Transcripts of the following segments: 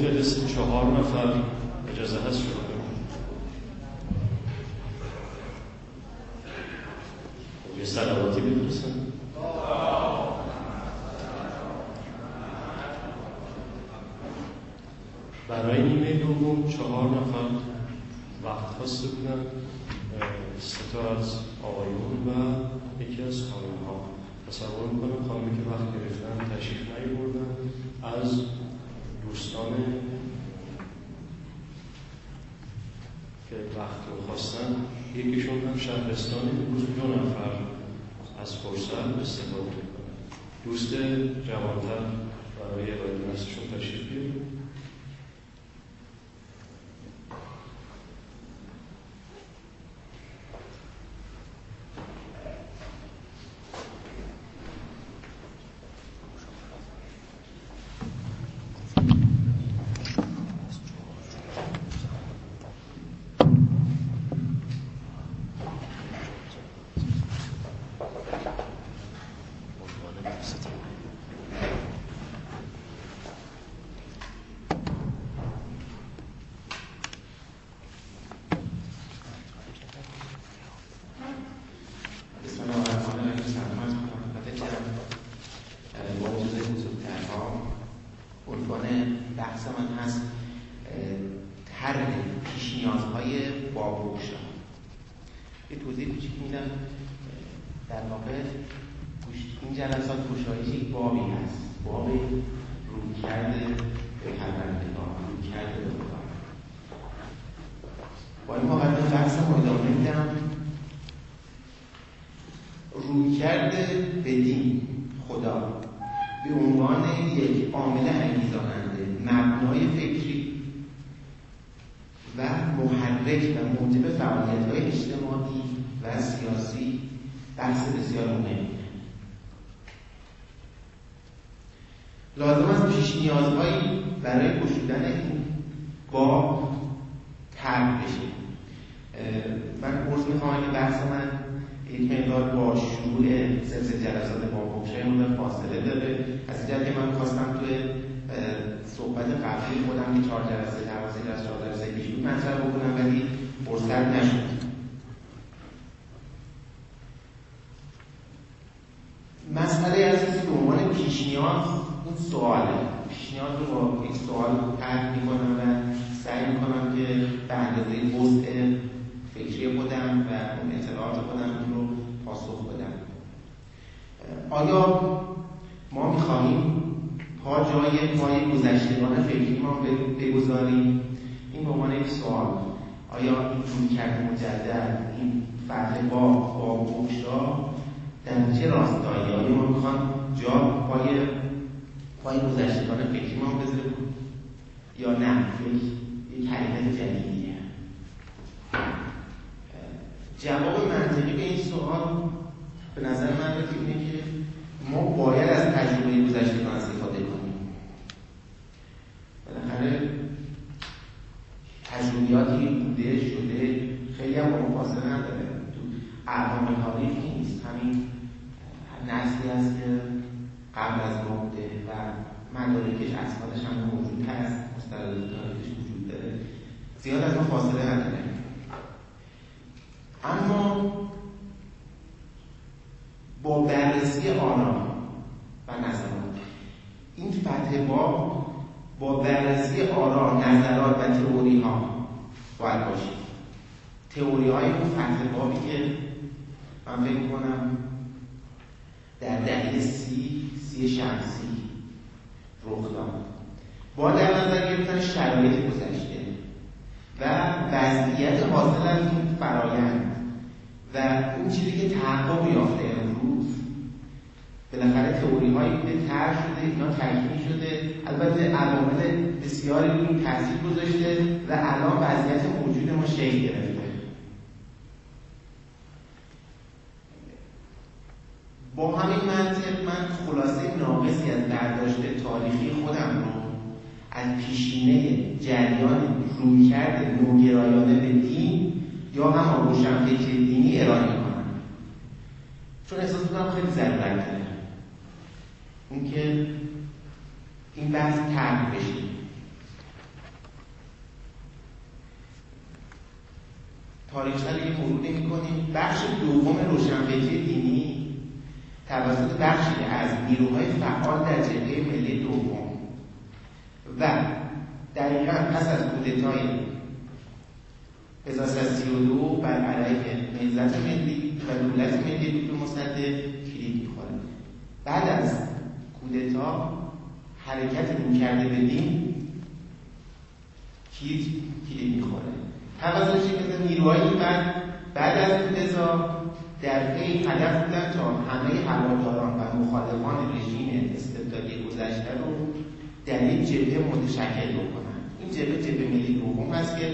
فهرست 4 نفر اجازه هست شروع کنیم. یه صلواتی بفرستن. برای نیمه دوم 4 نفر وقت خواسته بودن، 3 تا از آقایون و یکی از خانم‌ها. تصور می‌کنم خانمی که وقت گرفتن تشریف نیاوردن. از دوستان که وقت رو خواستن یکیشون هم شهرستانی، امروز 2 نفر از فرصت استفاده می‌کنن. دوست جوان‌تر برای ارائه نظرشون تشریف بیارید. لازم است پیش نیازهایی برای گشودن این باب طرح بشه. من عرض می‌خوام اگه بحث من یک مقدار با شروع سلسله جلسات باب مقدار فاصله داره، از این جهت که من می‌خواستم توی صحبت قبلی خودم که 4 جلسه در از 4 جلسه پیش بود مطرح بکنم، ولی فرصت نشد. مسئله اساسی به عنوان پیش نیاز این سواله. پیش نیاز رو با یک سوال طرح می‌کنم و سعی می‌کنم که به اندازه وسع فکری خودم و اون اطلاعات خودم رو پاسخ بدم. آیا ما می‌خواهیم پای گذشتگان فکری ما بگذاریم؟ این به عنوان یک سوال. آیا این رویکرد مجدد، این فتح با بگشا در چه راستایی؟ آیا ما می‌خوایم جا پای گذشتگان فکری ما بذاریم یا نه یک حرکت جدیدیه؟ جواب منطقی به این سوال به نظر من اینه که ما باید از تجربه گذشتگان استفاده کنیم. بالاخره تجربیاتی بوده شده خیلی هم با مفاصله نداره، تو اعوام تاریخ نیست، همین نسلی است که قبل از ما بوده و مدارکش اسنادش هم موجود هست، مستندات تاریخش وجود داره، زیاد از ما فاصله نداره. اما با بررسی آرا و نظرات این فتح باب با بررسی آرا، نظرات و تئوری ها باید باشید. تئوری های اون فتح بابی که من فکر می‌کنم در دهه سی شمسی رخ داد، با در نظر گرفتن شرایط گذشته و وضعیت حاصل از این فرایند و اون چیزی که تحقق یافته امروز، بالاخره تئوری هایی بوده طرح شده، اینا تکمیل شده، البته عوامل بسیاری روی تاثیر گذاشته و الان وضعیت موجود ما شکل گرفته. با همین منطق من خلاصه ناقصی از برداشت تاریخی خودم رو از پیشینه جریان رویکرد نوگرایانه به دین یا هم روشنفکر دینی ارائه می‌کنم، چون احساس می‌کنم خیلی ضرورت داره اون که این بحث طرح بشه. تاریخ‌ها رو یه مروری می‌کنیم. بخش دوم روشنفکری دینی توسط بخشی از نیروهای فعال در جبهه ملی دوم و دقیقاً پس از کودتای 1332 بر علیه نهضت ملی و دولت ملی دکتر مصدق کلید می‌خوره. بعد از کودتا حرکت رویکرد به دین کلید می‌خوره. توسط شکست نیروهایی بعد از کودتا در پی هدف بودن تا همه هواداران و مخالفان رژیم استبدادی گذشته رو در یک جبهه متشکل بکنن. این جبهه ملی دوم هست که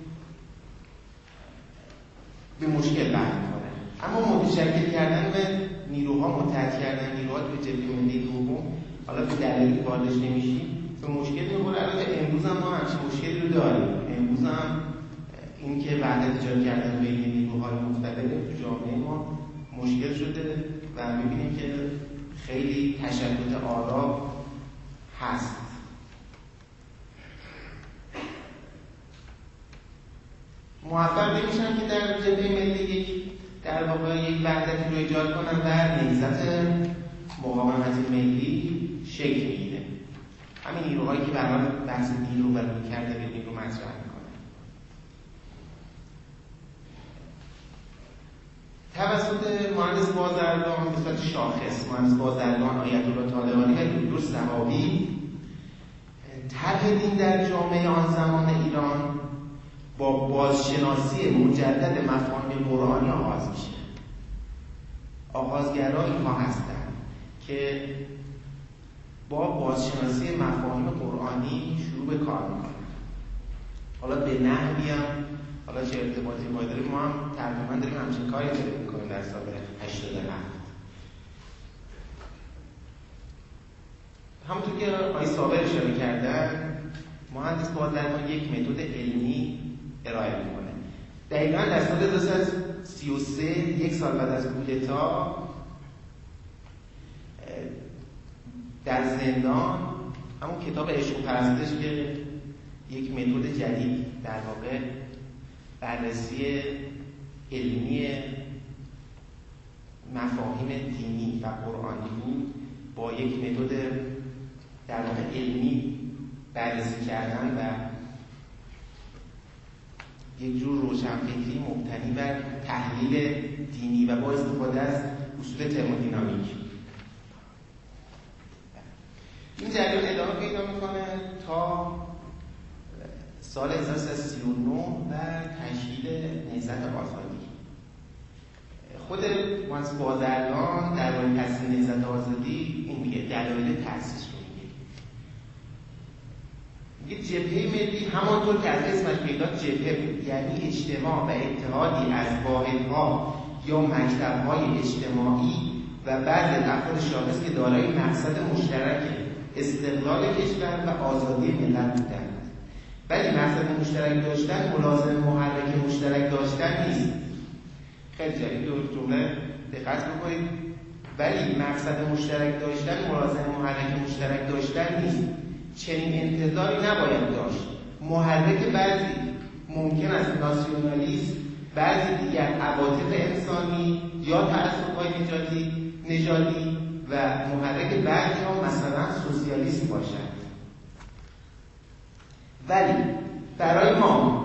به مشکل برمی‌خوره. اما متشکل کردن به نیروها، متحد کردن نیروها توی جبهه ملی دوم، حالا به دلایلی واردش نمیشیم، به مشکل می‌خوره. البته امروز هم ما همچین مشکلی رو داریم. امروز هم این که وحدت ایجاد کردن بین نیروهای مختلف تو جامعه ما مشکل شده و می‌بینیم که خیلی تشدد آرا هست. موفق نمیشن که در جبهه ملی در واقع یک وحدتی رو ایجاد کنن و نهضت مقاومت ملی شکل میگیره. همین نیروهایی که برای بحث نیرو و رویکرد به نیرو مطرح میکنن. توسط مهندس بازرگان به صورت شاخص، مهندس بازرگان، آیت الله طالقانی و دکتر سحابی، طرح دین در جامعه آن زمان ایران با بازشناسی مجدد مفاهیم قرآنی آغاز میشه. آغازگرا اینها هستند که با بازشناسی مفاهیم قرآنی شروع به کار میکنن. حالا به نحوی هم، حالا چه ارتباطی باید داریم، ما هم تقریبا داریم همچین کاری داریم میکنیم در سال 87. همونطور که آقای صابر اشاره کردن، مهندس بازرگان یک متد علمی ارائه میکنه. دقیقاً در سال 1933 یک سال بعد از کودتا در زندان همون کتاب عشق و پرستش که یک متد جدید در واقع بررسی علمی مفاهیم دینی و قرآنی بود، با یک متد در واقع علمی بررسی کردن و یک جور روشنفکری مبتنی بر تحلیل دینی و با استفاده از اصول ترمودینامیک. این جریان ادامه پیدا میکنه تا سال 1339 و تشکیل نهضت آزادی. خود مهندس بازرگان درباره تأسیس نهضت آزادی این میگه، دلایل تأسیس رو میگه جبهه ملی همانطور که از اسمش پیدا جبهه بود، یعنی اجتماع و اتحادی از واحدها یا مکتب‌های اجتماعی و بعض افراد شاخص که دارای مقصد مشترک استقلال کشور و آزادی ملت بودند. ولی مقصد مشترک داشتن ملازم محرک مشترک داشتن نیست. خیلی جالب دو جمله دقت بکنید. ولی مقصد مشترک داشتن ملازم محرک مشترک داشتن نیست. چنین انتظاری نباید داشت. محرک بعضی ممکن است ناسیونالیسم، بعضی دیگر عواطف انسانی یا تعصب‌های نژادی و محرک بعضی ها مثلا سوسیالیسم باشد. ولی برای ما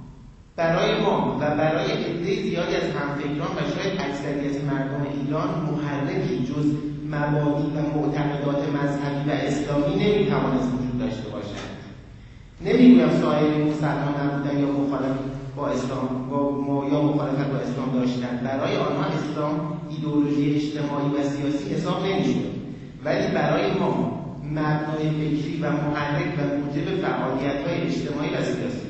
و برای عده زیادی از همفکران و شاید اکثریت مردم ایران محرکی جز مبادی و معتقدات مذهبی و اسلامی نمیتوانست وجود داشته باشد. نمیگویم سایر مسلمان نبودن یا مخالفت با اسلام یا مخالفت با اسلام داشتن. برای آنها اسلام ایدئولوژی اجتماعی و سیاسی حساب نمیشد. ولی برای ما مبنای فکری و محرک و موجب فعالیت‌های اجتماعی و سیاسی.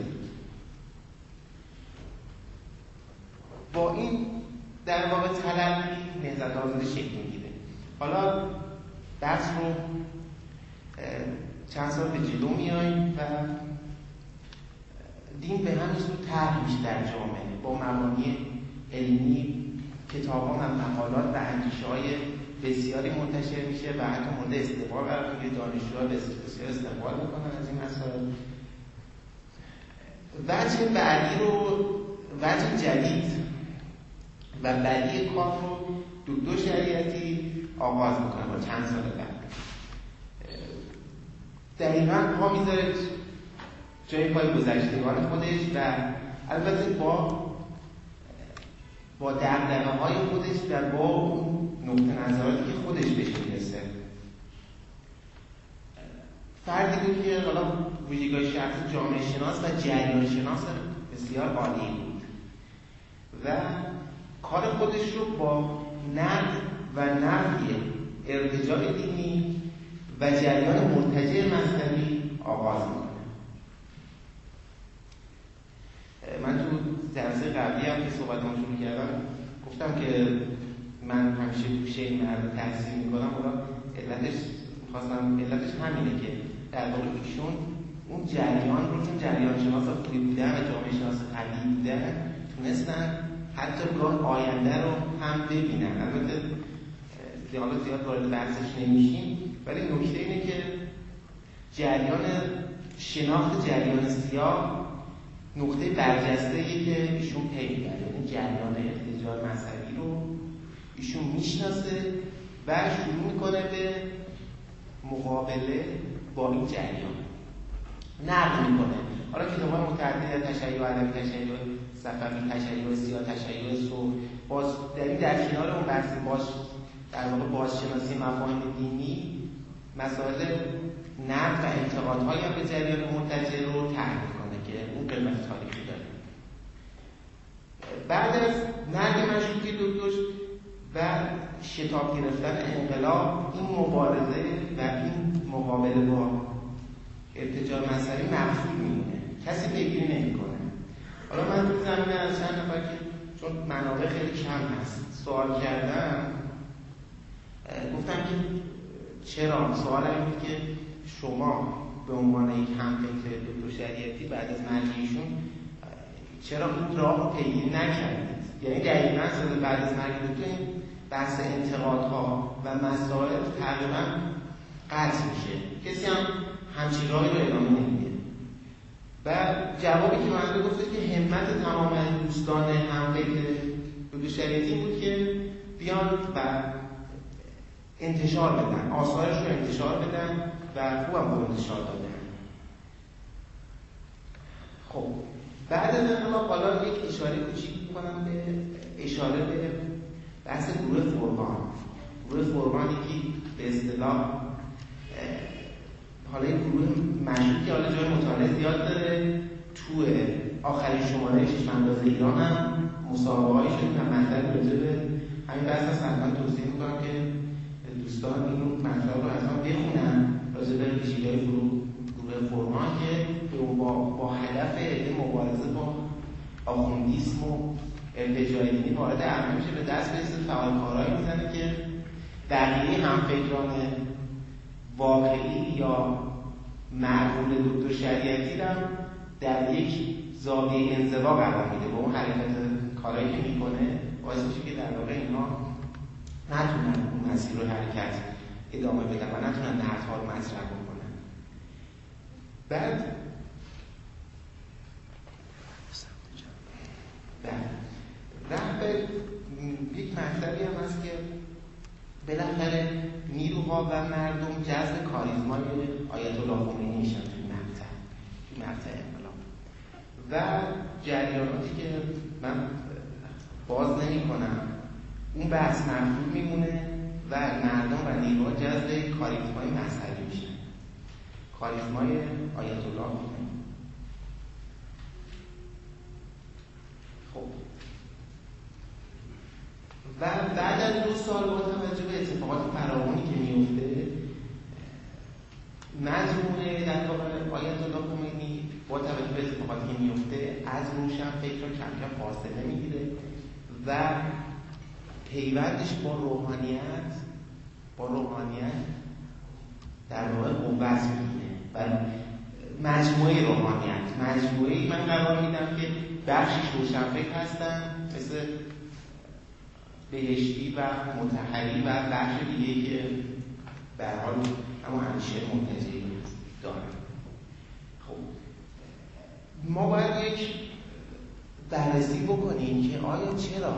با این در واقع تلقی نهضت آزادی شکل میگیره. حالا درس رو چند سال به جلو میاییم و دین به همین صورت طرح میشه در جامعه با مبانی علمی، کتاب‌ها و مقالات و اندیشه‌های بسیاری منتشر میشه و حتی مورد استقبال قرار میگیره. دانشجوها بسیار استقبال میکنن از این مسائل. وجه بعدی رو وجه جدید و بدیع کار رو دکتر شریعتی آغاز میکنه با چند سال بعد. دقیقاً پا میذاره جای پای گذشتگان خودش و البته با دغدغه‌های خودش و با اون نقطه نظراتی که خودش بهش میرسه. فردی بود که حالا ویژگی‌های شخصی جامعه شناس و جریان شناس بسیار عالی بود و کار خودش رو با نقد و نفی ارتجاع دینی و جریان مرتجع مذهبی آغاز میکنه. من تو جلسه قبلی هم که صحبتام شروع کردم گفتم که من همیشه گوشه این مرد تحصیل میکنم، حالا علتش همینه که در واقع ایشون اون جریان رو، چون جریان شناس خوبی بودن و جامعه شناس قوی بودن، تونستن حتی گاه آینده رو هم ببینن. البته حالا زیاد وارد بحثش نمیشیم، ولی نکته اینه که جریان شناخت جریان سیاه نقطه برجسته‌ایه که ایشون پی می‌بره، یعنی جریان ارتجاع مذهبی رو ایشون میشناسه و شروع میکنه به مقابله با این جریان، نقد میکنه. حالا کتاب‌های متعدد تشیع عربی، تشیع صفوی، تشیع سیاه، تشیع سرخ، باز در کنار اون بحث در واقع بازشناسی مفاهیم دینی، مسائل نقد و انتقادهای هم به جریان مرتجع رو طرح میکنه که اون قدمت تاریخی داره. بعد از مرگ مشروطه دکتر و شتاب گرفتن انقلاب، این مبارزه و این مقابله با ارتجاع مذهبی مخفی میمونه، کسی پیگیری نمیکنه. حالا من تو زمینه از چند نفر که چون منابع خیلی کم هست سوال کردم، گفتم که چرا، سوال این بود که شما به عنوان یک همفکر دکتر شریعتی بعد از مرگ ایشون چرا این راه رو پیگیری نکردید؟ یعنی دقیقاً بعد از مرگ دکتر این بحث انتقادها و مسائل تقریبا قطع میشه، کسی هم همچین راهی رو ادامه نمیده. و جوابی که من گفته که همت تمام دوستان همفکر دکتر شریعتی بود که بیان و انتشار بدن، آثارش رو انتشار بدن و خوبم رو انتشار دادن. خب بعد از انقلاب حالا یک اشاره کوچیک می‌کنم به بحث گروه فرقان. گروه فرقانی که به اصطلاح حالا این گروه مشهور که حالا جای مطالعه زیاد داره، تو آخرین شماره چشم‌انداز ایران هم مصاحبه‌هایی شد و مطلب راجع به همین بحث هست. حتما توصیه می‌کنم که دوستان این مطلب رو حتما بخونن راجع به ویژگی‌های گروه فرقان که با هدف مبارزه با آخوندیسم و ارتجاع دینی وارد عمل میشه، به دست برسه فعالکارهایی میزنه که بقیه همفکران واقعی یا معقول دکتر شریعتی رو در یک زاویه انزوا قرار میده. با اون حرکت کارهایی که میکنه باعث میشه که در واقع اینا نتونن اون مسیر رو حرکت ادامه بدن و نتونن نقدها رو مطرح بکنن. بعد رهبر یک مطلبی هم هست که بالاخره نیروها و مردم جذب کاریزمای آیت الله خمینی میشن توی مقطع انقلاب و جریاناتی که من باز نمی کنم، اون بحث مفهوم میمونه و مردم و نیروها جذب کاریزمای مذهبی میشن، کاریزمای آیت الله خمینی. خب و بعد از 2 سال با توجه به اتفاقات فراوانی که میفته، مجموعه در واقع آیت الله خمینی با توجه به اتفاقاتی که میفته از روشن فکر رو کم کم فاصله میگیره و پیوندش با روحانیت در واقع قوت میگیره و مجموعه روحانیت، مجموعه‌ای من قرار میدم که بخشش روشن فکر هستن مثل بهشتی و مطهری و بخش دیگه که به هر حال همون اندیشه مرتجعی دارن. خب ما باید یک بررسی بکنیم که آیا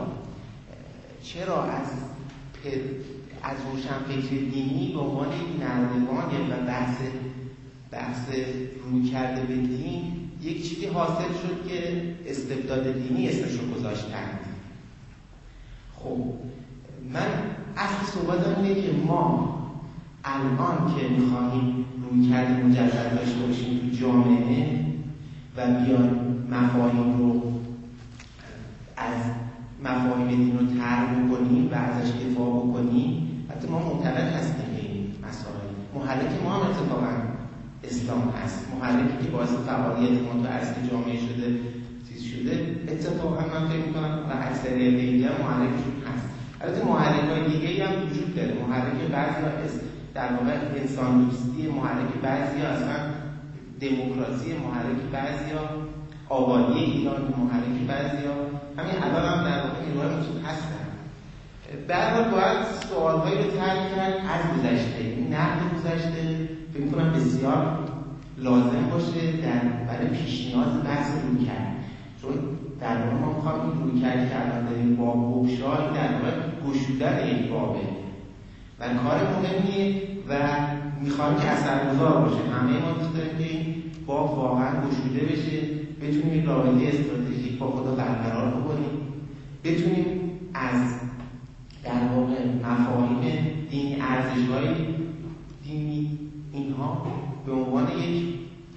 چرا از روشنفکر دینی به عنوان یک نردبان و بحث رویکرد به دین یک چیزی حاصل شد که استبداد دینی اسمش رو گذاشتند. خب من اصل صحبتم اینه که ما الان که می‌خواهیم رویکرد مجدد داشته باشیم تو جامعه و بیان مفاهیم رو از مفاهیم دین رو طرح بکنیم و ازش دفاع بکنیم، حتی ما معتقد هستیم به این مسائل. محرک ما هم اتفاقا اسلام هست، محرکی که باعث فعالیت ما تو اصل جامعه شده اتفاقا من فکر می‌کنم و اکثریت دیگه هم محرکشون هست. البته محرک‌های دیگه‌ای هم وجود داره، محرک بعضی‌ها در واقع انسان دوستی، محرک بعضی‌ها اصلا دموکراسی، محرک بعضی‌ها آبادی ایران، محرک بعضی‌ها همین الان هم در واقع نیروهای موجود هستن. به هر حال باید سوال‌هایی رو طرح کرد از گذشته. این نقد گذشته فکر می‌کنم بسیار لازم باشه برای پیش نیاز بحث رویکرد، چون در واقع ما می‌خوایم این رویکردی که الان داریم با بگشایی در واقع گشودن این بابه و کار مهمیه و می‌خوایم که اثرگذار باشه. همه ما دوست داریم که این باب واقعا گشوده بشه، بتونیم رابطه استراتژیک با خدا برقرار بکنیم، بتونیم از در واقع مفاهیم دینی، ارزش‌های دینی اینها به عنوان یک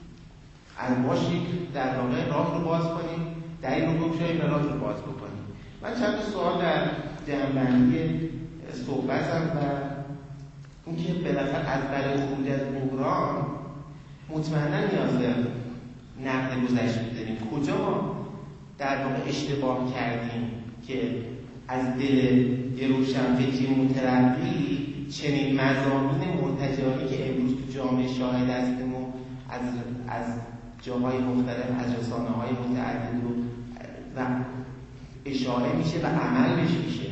در واقع راه رو باز کنیم، دلیل رو بگشاییم و راه رو باز بکنیم. من چند سوال در جمع‌بندی صحبتم و اینکه بالاخره از برای خروج از بحران مطمئنا نیاز به نقد گذشته داریم. کجا ما در واقع اشتباه کردیم که از دل یه روشنفکری مترقی چنین مضامین مرتجعانی که امروز تو جامعه شاهد هستیم و از جاهای مختلف، از رسانه‌های متعدد و اشاره میشه و عمل میشه.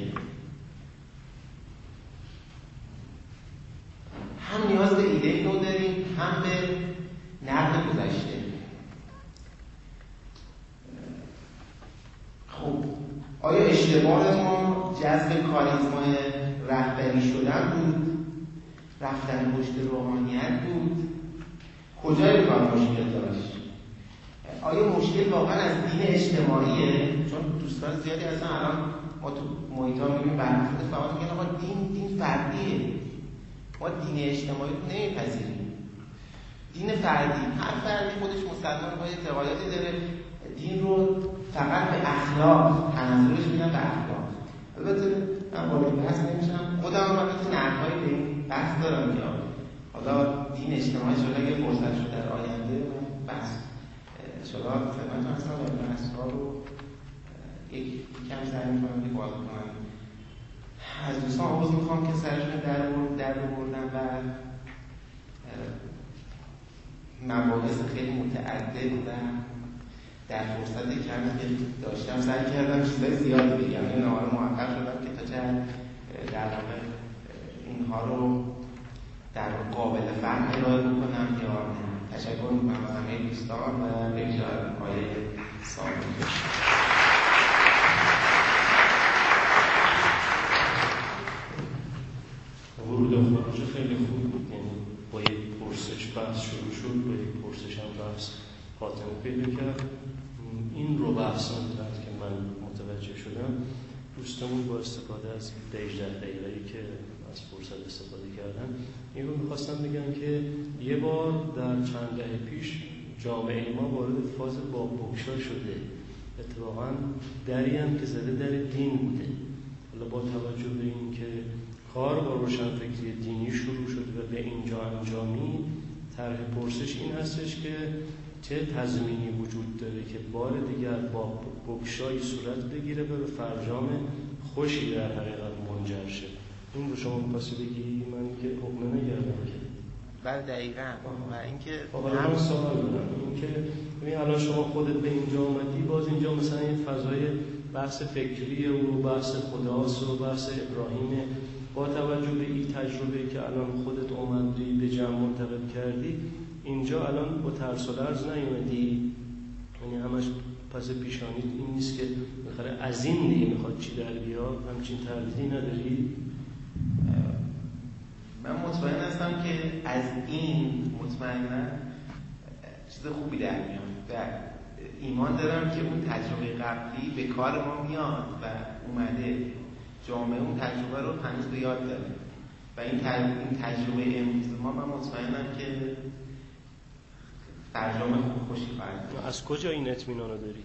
هم نیاز به ایده نو داریم، هم به نقد گذشته. خب آیا اشتباه ما جذب کاریزمای رهبری شدن بود؟ رفتن پشت روحانیت بود؟ کجای کار مشکل داشت؟ آیا مشکل واقعا از دین اجتماعیه؟ چون دوستان زیادی هستن الان ما تو محیط‌ها می‌بینیم برخورد فعال میگن آقا دین فردیه، ما دین اجتماعی رو نمیپذیریم. دین فردی، هر فردی خودش مسلمان با اعتقاداتی داره، دین رو فقط به اخلاق تنظرش میدن، به اخلاق. البته من وارد بحث نمیشم، خودم هم البته نقدهایی به این بحث دارم که حالا دین اجتماعی شده اگه فرصت شد در آینده بحث شده خدمتتون هستم و این بحث‌ها رو یک کم سعی می‌کنم که باز کنم. از دوستان عذر می‌خوام که سرشون در بردم و مباحث خیلی متعدد و در فرصت کمی که داشتم سعی کردم چیزای زیادی بگم. این نهار موفق شدم که تا چه در واقع اینها رو در قابل فهم ارائه بکنم یا نه. تشکر می‌کنم از همه دوستان و به ویژه آقای سامون. ورود و خروج خیلی خوب بود، یعنی با یک پرسش بحث شروع شد، با یک پرسش هم بحث خاتمه پیدا کرد. این رو بحث کرد که من متوجه شدم دوستمون با استفاده از 18 دقیقه‌ای که از فرصت استفاده کردن این رو می‌خواستم بگم که یه بار در چند دهه پیش جامعه ما وارد فاز باب‌بگشا شده. اتفاقاً دری هم که زده در دین بوده. حالا با توجه به این که کار با روشنفکری دینی شروع شد و به اینجا انجامی، طرح پرسش این هستش که چه تضمینی وجود داره که بار دیگر با بگشایی صورت بگیره و به فرجام خوشی در حقیقت منجر شه. این رو شما می‌خواستی بگی، من که حکم نگردم که بله دقیقاً. و اینکه من سوال دارم، این که ببین الان شما خودت به اینجا اومدی، باز اینجا مثلا یه فضای بحث فکری و بحث خداست و بحث ابراهیم، با توجه به این تجربه که الان خودت اومدی به جمع منتقل کردی، اینجا الان با ترس و لرز نیومدی، یعنی همش پس پیشانیت این نیست که بخره از این دیگه میخواد چی در بیاد؟ همچین تردیدی نداری؟ من مطمئن هستم که از این مطمئنا چیز خوبی در میاد و ایمان دارم که اون تجربه قبلی به کار ما میاد و اومده جامعه اون تجربه رو هنوز به یاد داره و این تجربه امروز ما من مطمئنم که ترجمه خوشی خواهد بود. از کجا این اطمینان رو داری؟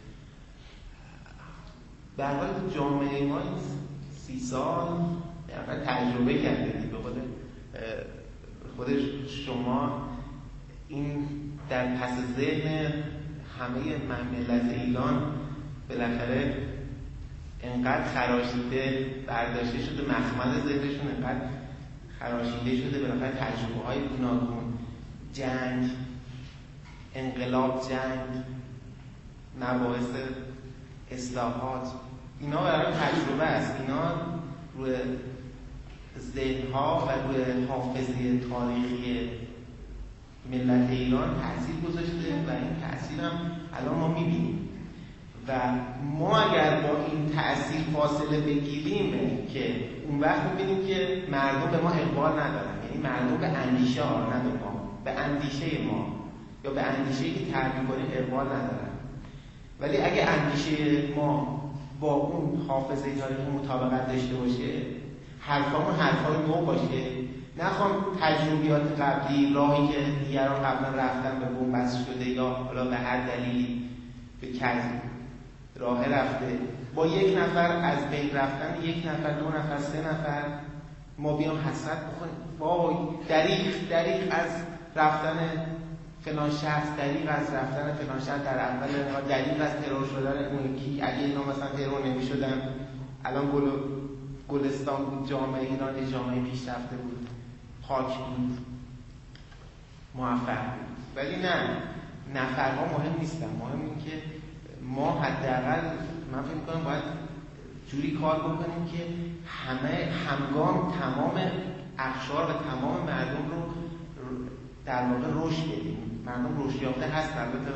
به هر حال جامعه ما 30 سال تجربه کرده به خود شما این در پس ذهن همه ملت ایران بالاخره انقدر خراشیده برداشته شده، مخمل ذهنشون انقدر خراشیده شده، بالاخره تجربه های گوناگون، جنگ، انقلاب، جنگ، مباحث اصلاحات، اینا برای تجربه است. اینا روی ذهن‌ها و روی حافظه تاریخی ملت ایران تأثیر گذاشته و این تأثیر هم الان ما می‌بینیم و ما اگر با این تأثیر فاصله بگیریم که اون وقت می‌بینیم که مردم به ما اقبال ندارن، یعنی مردم به اندیشه ها، نه به ما، به اندیشه ما یا به اندیشه‌ای که تعریف کنیم اقبال ندارن. ولی اگه اندیشه ما با اون حافظه تاریخی مطابقت داشته باشه، حرفامون حرفای نو باشه، نخوام تجربیات قبلی، راهی که دیگران قبلا رفتن به بنبست شده یا حالا به هر دلیلی به کذب راه رفته، با یک نفر از بین رفتن، یک نفر، 2 نفر، 3 نفر ما بیام حسرت بخوریم، وای دریغ از رفتن فلان شخص، دریغ از رفتن فلان شخص در اول انقلاب، دریغ از ترور شدن اون یکی، اگه اینا مثلا ترور نمی‌شدن الان گلستان بود، جامعه ایران جامعه پیشرفته بود، پاک بود، موفق بود. ولی نه، نفرها مهم نیستن، مهم این که ما حداقل من فکر می‌کنم باید جوری کار بکنیم که همگام تمام اقشار و تمام مردم رو در واقع رشد بدیم. مردم رشد یافته هست، البته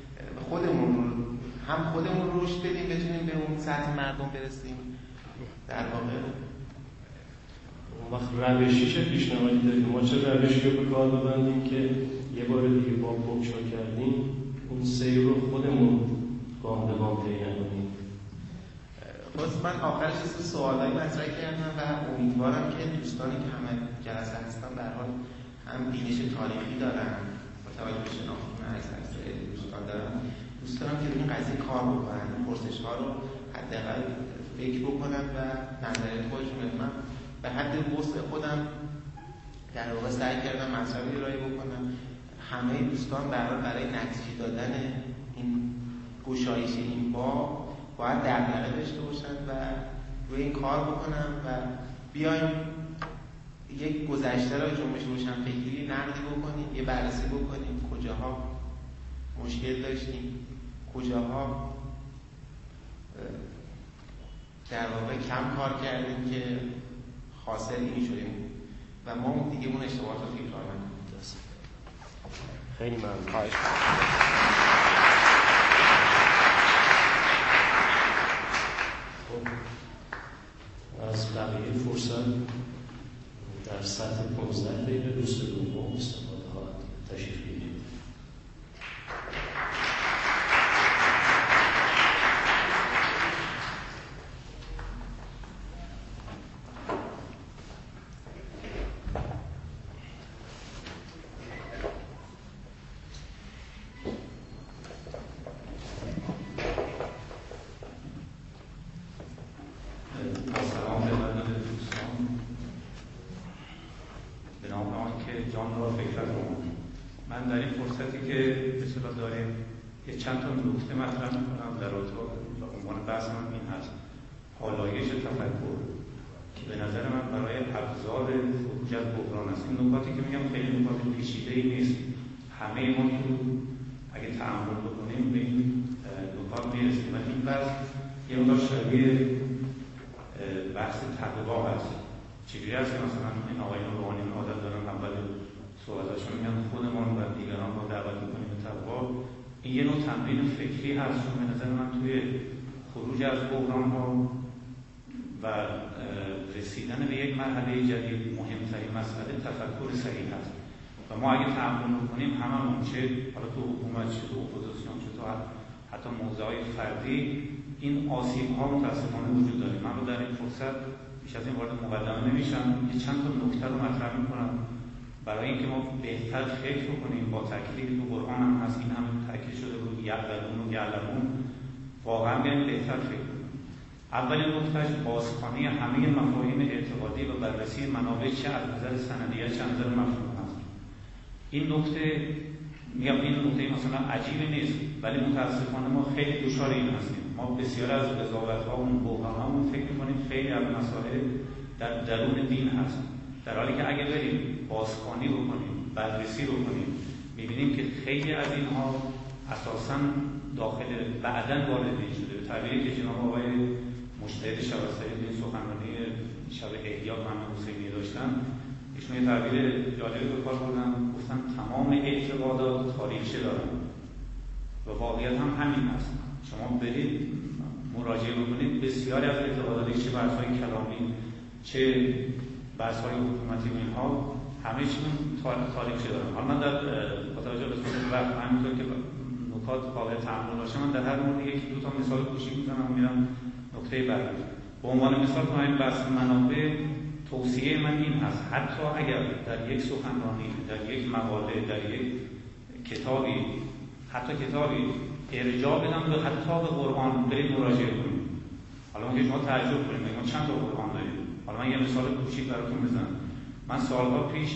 خودمون رشد بدیم، بتونیم به اون سطح مردم برسیم. در واقع وقت روشی چه پیشنهادی داریم؟ ما چه روشی رو به کار ببندیم که یه بار دیگه با بکشا کردیم اون سیر رو خودمون گام به گام طی نکنیم؟ خب من آخرش سوالایی مطرح کردم و امیدوارم که دوستانی که همه جلسه هستن به هر حال هم بینش تاریخی دارن، با توجه به شناختی من از دوستان دارم، دوست دارم که این قضیه کار بکنن، این پرسش‌ها رو حداقل فکر بکنن و نظریات خودشون من به حد وسع خودم در واقع سعی کردم مطلبی ارائه بکنم. همه دوستان برای نتیجه دادن این گشایش این باید دغدغه داشته باشن و روی این کار بکنم و بیایم یک گذشته را جنبش روشنفکری نقدی بکنیم، یه بررسی بکنیم کجاها مشکل داشتیم، کجاها در واقع کم کار کردیم که حاصل این شدیم و ما دیگه اون اشتباهات رو تکرار نکنیم. خیلی ممنون. خب از بقیه فرصت در سطح 15 دقیقه دوست دوم استفاده ها تشریف گیرید. چند تا نکته مطرح می‌کنم در رابطه با عنوان بحث من این هست: پالایش تفکر که به نظر من برای ابزار خروج بحران است. این نکاتی که میگم خیلی نکات پیچیده‌ای نیست، همه ما تو اگه تأمل بکنیم به این نکات میرسیم. و این بحث یه مقدار شبیه بحث تقوا هست. چجوری هست که مثلا این آقایان روحانیون عادت دارن اول صحبتاشون میگن خودمان و دیگران رو دعوت می‌کنیم به تقوا، این یه نوع تمرین فکری هست چون به نظر من توی خروج از بحران ها و رسیدن به یک مرحله جدید مهمترین مسئله تفکر صحیح هست و ما اگه تمرین کنیم هممون چه حالا تو حکومت چه تو اپوزیسیون چه تو حتی موضوعهای فردی این آسیب ها متاسفانه وجود داره. من رو در این فرصت بیش از این وارد مقدمه نمیشم، یه چند تا نکته رو مطرح میکنم برای اینکه ما بهتر فکر کنیم با تأکیدی که تو قرآن هم هست، این هم تاکید شده بود یعلمون و یعلمون، واقعا بیایم بهتر فکر کنیم. اولین نکتهش بازخوانی همه مفاهیم اعتقادی و بررسی منابع چه از نظر سندیه چه از نظر مفهوم هست. این نکته میگم این نکته مثلا عجیبی نیست ولی متاسفانه ما خیلی دچار این هستیم. ما بسیار از قضاوت‌ها و بحران‌هامون فکر می‌کنیم خیلی از مسائل در درون دین هست، در حالی که اگه بریم بازخوانی بکنیم، بررسی بکنیم، می‌بینیم که خیلی از اینها اساساً داخل بعداً وارد دین شده. به تعبیری که جناب آقای مجتهد شبستری این سخنرانی شب احیا محمد حسینی داشتن، ایشون یه تعبیر جالبی به کار بردن، گفتن تمام اعتقادات تاریخچه دارن و واقعیت هم همین هست. شما برید مراجعه بکنید بسیاری از اعتقادات چه بحث‌های کلامی چه بحث‌های حکومتی اینها همه چیزون تاریخچه دارن. حالا من در با توجه به وقت همینطور که نکات قابل تأمل باشه من در هر مورد یکی دو تا مثال کوچیک میزنم و میرم نکته بعدی. به عنوان مثال تو این بحث منابع توصیه من این هست حتی اگر در یک سخنرانی، در یک مقاله، در یک کتابی، حتی کتابی ارجاع بدم به حتی به قرآن برید مراجعه کنید. حالا اون که شما تعجب کنید ما چند تا قرآن داریم. حالا من یه مثال کوچیک براتون بزنم. من سالها پیش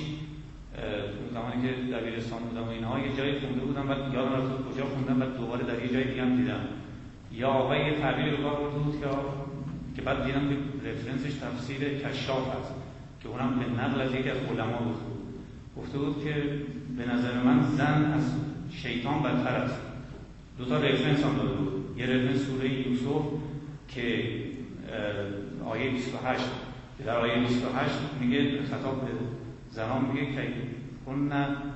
اون زمانی که دبیرستان بودم و اینها یه جایی خونده بودم و یادم رفت کجا خوندم و دوباره در یه جای دیگه هم دیدم. یا آقای یه تعبیر رو کار برده بود که بعد دیدم که رفرنسش تفسیر کشاف هست که اونم به نقل از یکی از علما گفته بود که به نظر من زن از شیطان بدتر است. دو تا رفرنس هم داده بود. یه رفرنس سوره یوسف که آیه 28 که در آیه 28 میگه خطاب به زنان میگه که کن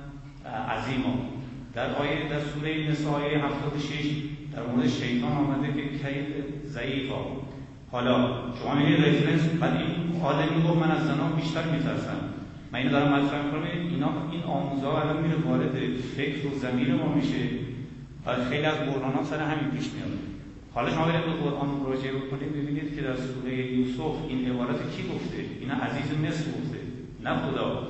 عظیما. در آیه در سوره نساء آیه 76 در مورد شیطان آمده که کید ضعیفا. حالا شما میگید رفرنس بعد این آدمی گفت من از زنان بیشتر میترسم. من اینو دارم مطرح میکنم. این آموزها الان میره وارد فکر و ضمیر ما میشه و خیلی از بحرانات سر همین پیش میاد. حالا شما برید به قرآن مراجعه بکنید ببینید که در سوره یوسف این عبارت کی گفته؟ اینا عزیز مصر گفته، نه خدا.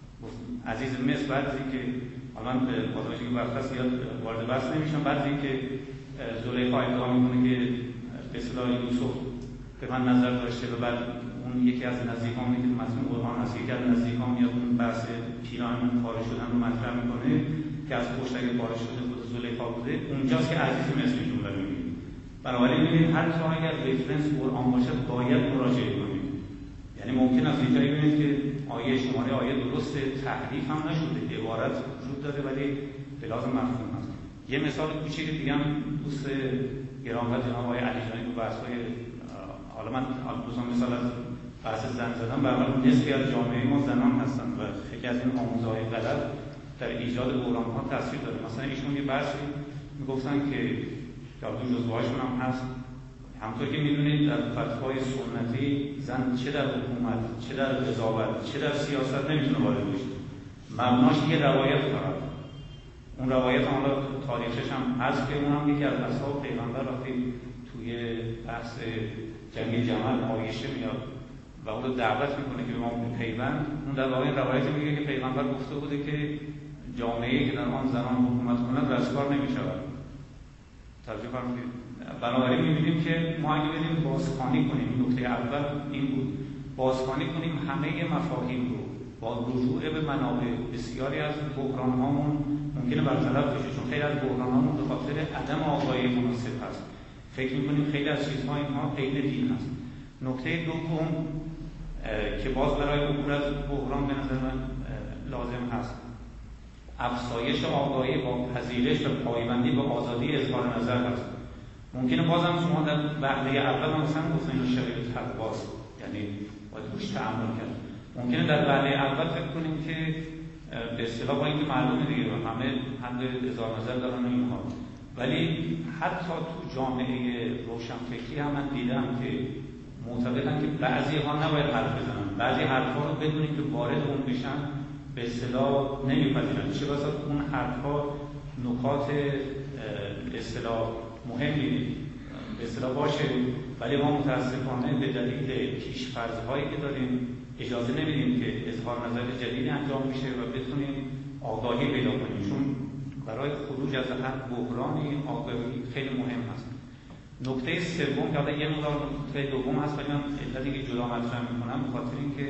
عزیز مصر بعد از اینکه حالا من با توجه به وقت هست زیاد وارد بحث نمیشم، بعد از اینکه زلیخا ادعا میکنه که به اصطلاح یوسف به من نظر داشته و بعد اون یکی از نزدیکان که متن قرآن هست یکی از نزدیکان میاد اون بحث پیراهن پاره شدن رو مطرح میکنه که از پشت اگه پاره شده بود زلیخا بوده، اونجاست که عزیز مصر جمله رو میگه. بنابراین میبینید حتی اگر رفرنس قرآن باشه باید مراجعه کنید. یعنی ممکن است اینجا ببینید که آیه شماره آیه درسته، تحریف هم نشده، عبارت وجود داره ولی به لازم مفهوم هست. یه مثال کوچیک دیگه هم دوست گرامی جناب آقای علیجانی تو بحث‌های حالا من دوستان مثال از بحث زن زدن به عمل نصفی از جامعه ما زنان هستن و خیلی از این آموزهای غلط در ایجاد بحران‌ها تاثیر داره. مثلا ایشون یه بحثی میگفتن که تو جزوهاشون هم هست، همونطور که میدونید در فتوای سنتی زن چه در حکومت چه در قضاوت چه در سیاست نمیتونه وارد بشه. مبناش یه روایت فقط. اون روایت حالا تاریخش هم هست که اونم یکی از اصحاب پیغمبر وقتی توی بحث جنگ جمل عایشه میاد و اون رو دعوت میکنه که به ما پیوند، اون در واقع روایت میگه که پیغمبر گفته بوده که جامعه‌ای که در آن زنان حکومت کنند رستگار نمیشود. توجه فرمودید؟ بنابراین می‌بینیم که ما اگه بریم بازخوانی کنیم، نکته اول این بود، بازخوانی کنیم همه مفاهیم رو با رجوع به منابع. بسیاری از بحران‌هامون ممکنه برطرف بشه چون خیلی از بحران‌هامون به خاطر عدم آگاهی مناسب هست. فکر می‌کنیم خیلی از چیزها اینها غیر دین هست. نکته دوم که باز برای عبور از بحران به نظر من لازم هست، افزایش آگاهی با پذیرش و پایبندی به آزادی اظهار نظر هست. ممکنه بازم شما در وهله اول مثلا گفتن این شبیه تقواست، یعنی باید روش تأمل کرد. ممکنه در وهله اول فکر کنیم که به اصطلاح با اینکه معلومه دیگه همه حق اظهار نظر دارن و اینها، ولی حتی تو جامعه روشنفکری هم من دیدم که معتقدن که بعضی ها نباید حرف بزنن، بعضی حرفا رو بدونیم که وارد اون بشن به اصطلاح نمیپذیرن، چه بسا اون حرفا نکات به اصطلاح مهمی به اصطلاح باشه، ولی ما متاسفانه به دلیل پیش‌فرض‌هایی که داریم اجازه نمیدیم که اظهار نظر جدیدی انجام بشه و بتونیم آگاهی پیدا کنیم، چون برای خروج از هر بحرانی آگاهی خیلی مهم هست. نکته سوم که یه مقدار نکته دوم هست، ولی من علتی که جدا مطرح می‌کنم به خاطر اینکه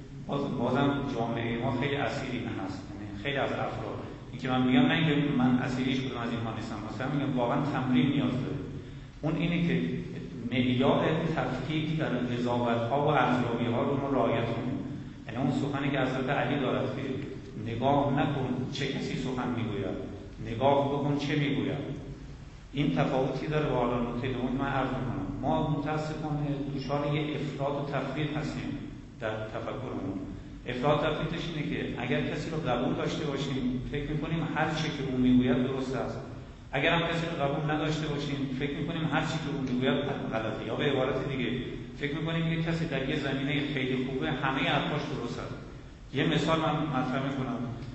بازم جامعه ما خیلی اسیر این هست، یعنی خیلی از افراد اینکه من میگم نه اینکه من اسیریش کدوم از اینها نیستم، مثلا میگم واقعا تمرین نیاز داره. اون اینه که معیار تفکیک در قضاوت‌ها و ارزیابی‌ها رو ما رعایت کنیم. یعنی اون سخنی که حضرت علی دارد که نگاه نکن چه کسی سخن میگوید، نگاه بکن چه میگوید. این تفاوتی داره با حالا نکته دوم من عرض می‌کنم. ما متأسفانه دچار یه افراط و تفریط هستیم در تفکرمون. افراط و تفریطش اینه که اگر کسی رو قبول داشته باشیم فکر می‌کنیم هر چی که اون میگوید درست است. اگر هم کسی رو قبول نداشته باشیم فکر می‌کنیم هر چی که اون میگوید غلطه، یا به عبارت دیگه فکر می‌کنیم یک کسی در یه زمینه خیلی خوبه همه حرفاش درست است. یه مثال من مطرح می‌کنم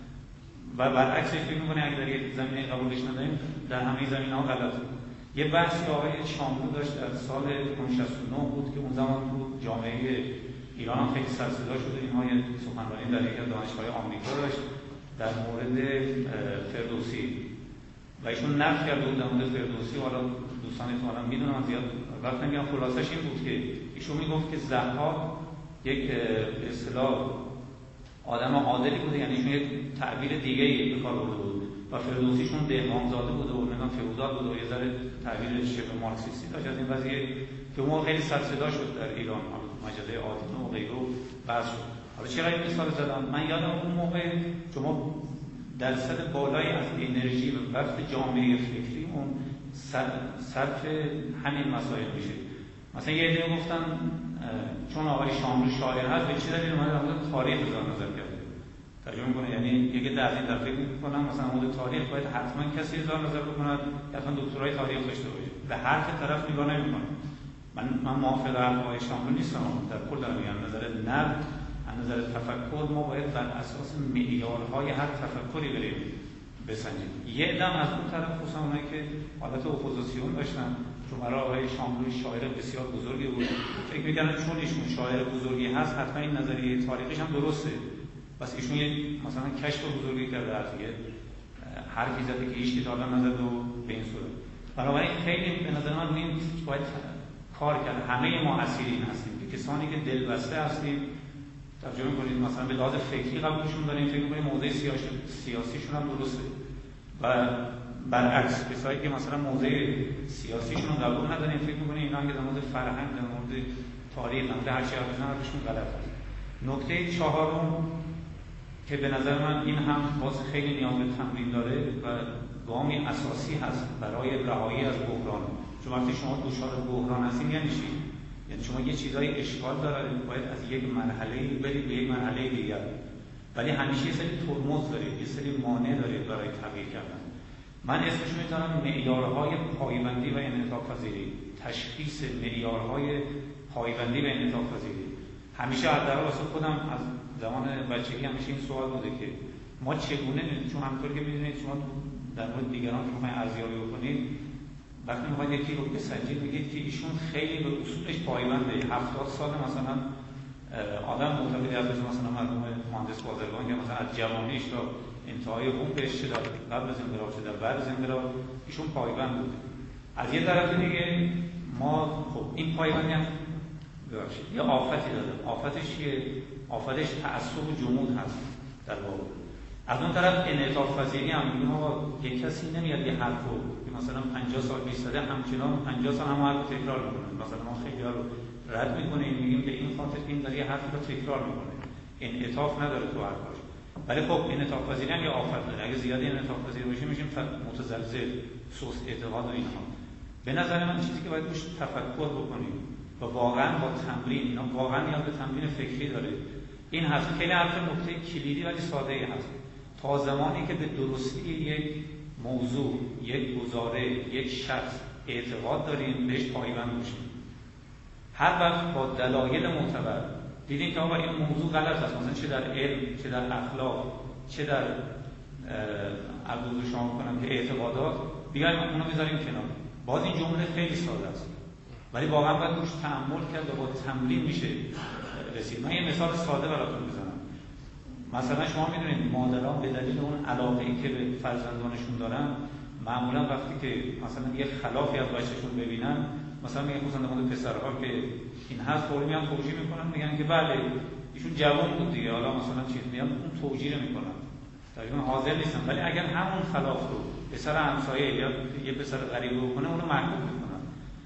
و برعکسش فکر می‌کنه اگر در یک زمینه قبولش نداریم در همه زمینه‌ها غلطه. یه بحثی آقای شاملو داشت در سال 69 بود که اون زمان تو جامعه ایران هم خیلی سر صدا شده، اینها یه سخنرانی در یکی از دانشگاه‌های آمریکا داشت در مورد فردوسی و ایشون نقد کرده بود در مورد فردوسی. حالا دوستان احتمالاً میدونن، زیاد وقت نمیگم، خلاصش این بود که ایشون میگفت که ضحاک یک به اصطلاح آدم عادلی بوده، یعنی ایشون یک تعبیر دیگه‌ای به کار برده بود و فردوسیشون دهقانزاده بوده و نمیدونم فئودال بوده و یه ذره تعبیر شبه مارکسیستی داشت از این قضیه که اون خیلی سر صدا شد در ایران، مجله آدینو و غیره بحث شد. حالا چرا این مثال زدم؟ من یادم اون موقع شما درصد بالایی از انرژی و وقت جامعه فکریمون صرف همین مسائل میشه. مثلا یه عده گفتن چون آقای شاملو شاعر هست به چه دلیل اومده در مورد تاریخ اظهار نظر کرده. ترجمه می‌کنه یعنی یکی در این طرف فکر می‌کنم مثلا مورد تاریخ باید حتما کسی اظهار نظر بکنه، حتما دکترای تاریخ داشته باشه. به حرف طرف نگاه نمی‌کنه. من موافق آقای شاملو نیستم، در کل دارم میگم نظر نقد از نظر تفکر ما باید بر اساس معیارهای هر تفکری بریم بسنجیم. یه عدم از اون طرف خصوصا اونایی که حالت اپوزیسیون داشتن، چون برای آقای شاملو شاعر بسیار بزرگی بود، فکر می‌کردن چون ایشون شاعر بزرگی هست حتما این نظریه تاریخیش هم درسته. بس ایشون یه مثلا کشف بزرگی کرده، دیگه حرفی زده که هیچ کتاب نزد و به این صورت. بنابراین خیلی به نظر من این باید کار کرد. همه ما اسیرین هستیم، که کسانی که دلبسته هستیم ترجمه کنید مثلا به لحاظ فکری قبولشون داریم، فکر می‌کنیم موضع سیاسیشون هم درسته و برعکس کسایی که مثلا موضع سیاسیشون رو قبول نداریم فکر می‌کنیم اینا که در مورد فرهنگ، در مورد تاریخ، در مورد هر چیزی حرفشون غلطه. نکته چهارم که به نظر من این هم باز خیلی نیاز به تمرین داره و گامی اساسی هست برای رهایی از بحران. چون وقتی شما دچار بحران هستید یعنی چی؟ یعنی شما یه چیزای اشکال داره، باید از یک مرحله برید به یک مرحله دیگر، ولی همیشه یه سری ترمز دارید، یه سری مانع دارید برای تغییر کردن. من اسمش رو میذارم معیارهای پایبندی و انعطاف پذیری، تشخیص معیارهای پایبندی و انعطاف پذیری. همیشه حداقل واسه خودم از زمان بچگی همیشه این سوال بوده که ما چگونه، چون همونطور که میدونید شما در مورد دیگران که میخواین ارزیابی بکنید وقتی میخواید یکی رو بسنجید میگید که ایشون خیلی به اصولش پایبنده. 70 سال مثلا آدم معتقدی از مثلا مرحوم مهندس بازرگان که مثلا از جوانیش تا انتهای عمرش چه در قبل از انقلاب چه در بعد از انقلاب ایشون پایبند بود. از یه طرف دیگه ما خب این پایبندی هم یه آفتی داره. آفتش چیه؟ آفتش تعصب و جمود هست در واقع. از اون طرف انعطاف پذیری هم میگیم آقا یک کسی نمیاد یه حرفو که مثلا 50 سال 20 ساله همچنان 50 سال هم حرفو تکرار میکنه. مثلا ما خیلی ها رو رد میکنیم میگیم به این خاطر این داره یه حرفی رو تکرار میکنه، انعطاف نداره تو حرفاش. ولی خب انعطاف پذیری هم یه آفت داره. اگه زیاد انعطاف پذیر باشیم میشیم متزلزل، سوء اعتقاد و اینها. به نظر من چیزی که باید روش تفکر بکنیم و واقعا با تمرین، اینا واقعا نیاز به تمرین فکری داره. این هست خیلی حرف نکته کلیدی ولی ساده ای هست. تا زمانی که به درستی یک موضوع، یک گزاره، یک شخص اعتقاد داریم بهش پایبند باشیم. هر وقت با دلایل معتبر دیدیم که آقا این موضوع غلط است، مثلا چه در علم، چه در اخلاق، چه در عرض شما کنم که اعتقادات، بیایم اونو بذاریم کنار. باز این جمله خیلی ساده است ولی واقعا باید روش تأمل کرد و با تمرین میشه رسید. من یه مثال ساده براتون بزنم. مثلا شما میدونید مادران به دلیل اون علاقه‌ای که به فرزندانشون دارن معمولا وقتی که مثلا یه خلافی از بچه‌شون ببینن، مثلا میگن خصوصا در مورد پسرها که این هست فوری میان توجیه میکنن، میگن که بله ایشون جوان بود دیگه، حالا مثلا چیز میگن اون توجیه میکنن، تقریبا حاضر نیستن. ولی اگر همون خلاف رو پسر همسایه یا یه پسر غریبه بکنه اونو محکوم میکنن.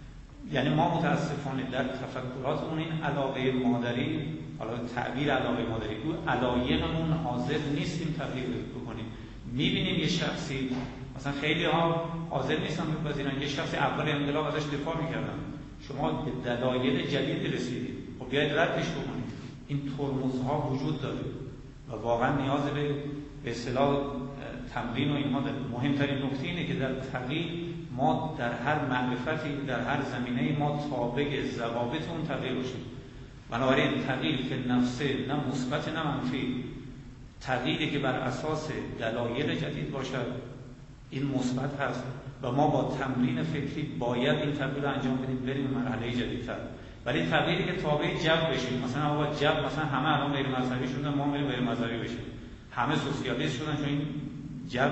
یعنی ما متاسفانه در تفکراتمون این علاقه مادری، حالا تعبیر علاقه مادری تو علایقمون حاضر نیستیم تغییر بکنیم. میبینیم یه شخصی مثلا خیلی ها حاضر نیستن بپذیرن یه شخص اول انقلاب ازش دفاع میکردن، شما به دلایل جدید رسیدید، خب بیاید ردش بکنید. این ترمزها وجود داره و واقعا نیاز به اصطلاح تمرین و اینها داره. مهمترین نکته اینه که در تغییر ما در هر معرفتی، در هر زمینه ما تابع ضوابط اون تغییر باشیم. بنابراین تغییر که نفسه نه مثبت نه منفی، تغییری که بر اساس دلایل جدید باشد این مثبت هست و ما با تمرین فکری باید این تغییر رو انجام بدیم، بریم به مرحله جدیدتر. ولی تغییری که تابع جو بشیم، مثلا آقا جو مثلا همه الان غیر مذهبی شدن، ما بریم غیر مذهبی بشیم، همه سوسیالیست شدن، چون این جو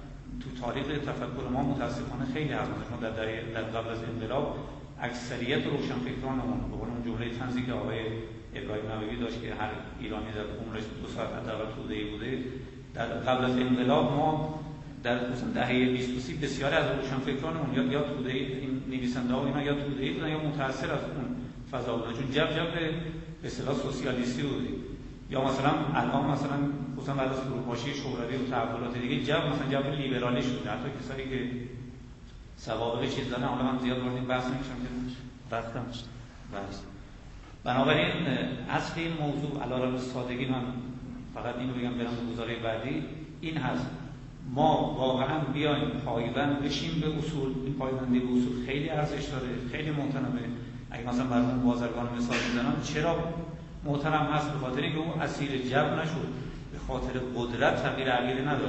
تو تاریخ تفکر ما متاسفانه خیلی هست. مثلا در قبل از انقلاب اکثریت روشنفکرانمون به قول اون جمله طنزی که آقای ابراهیم نووی داشت که هر ایرانی در عمرش 2 ساعت حداقل توده‌ای بوده، در قبل از انقلاب ما در مثلا دهه 20 بسیاری از روشنفکرانمون یا توده‌ای، این نویسنده‌ها اینا یا توده‌ای بودن یا متأثر از اون فضا بودن، چون جو به اصطلاح سوسیالیستی بود. یا مثلا الان مثلا خصوصا بعد از فروپاشی شوروی و تحولات دیگه جو مثلا جو لیبرالی شده. حتی کسایی که سوابق چیز دارن، حالا من زیاد وارد این بحث نمیشم که وقتم بس. بنابراین اصل این موضوع علیرغم سادگی، من فقط اینو بگم برام به گزاره بعدی این هست، ما واقعا بیایم پایبند بشیم به اصول. این پایبندی به اصول خیلی ارزش داره، خیلی محترمه. اگه مثلا برای بازرگان مثال میزنم، چرا محترم هست؟ به خاطر اینکه اون اسیر جو نشد، به خاطر قدرت تغییر عقیده نداد.